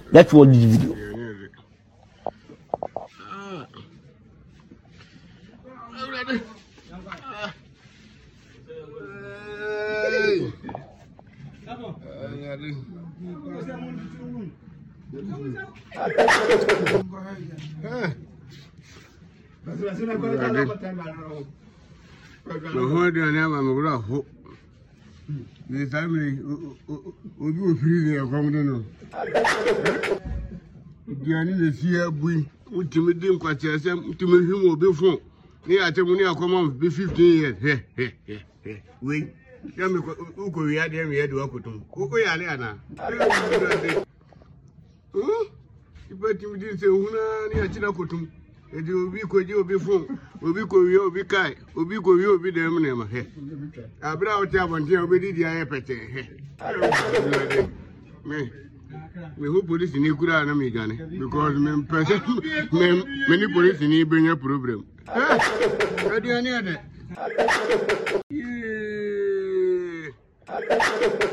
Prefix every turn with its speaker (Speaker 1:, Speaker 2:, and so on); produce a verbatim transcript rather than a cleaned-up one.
Speaker 1: Let's watch this video.
Speaker 2: The family will be free there. Come to the sea, we ultimately quite a some to me who will be from near Temunia come on be fifteen years. Wait, tell me who could we had them here to Okutum. Who are Liana? You bet you didn't say Una near Chinakutum. It will be could you be from, will be Korea, be Kai, will be Korea, be the name. I brought up until we did the airpete. We hope police in Ikura and Amigani because many police in Ibn a problem. What do you need?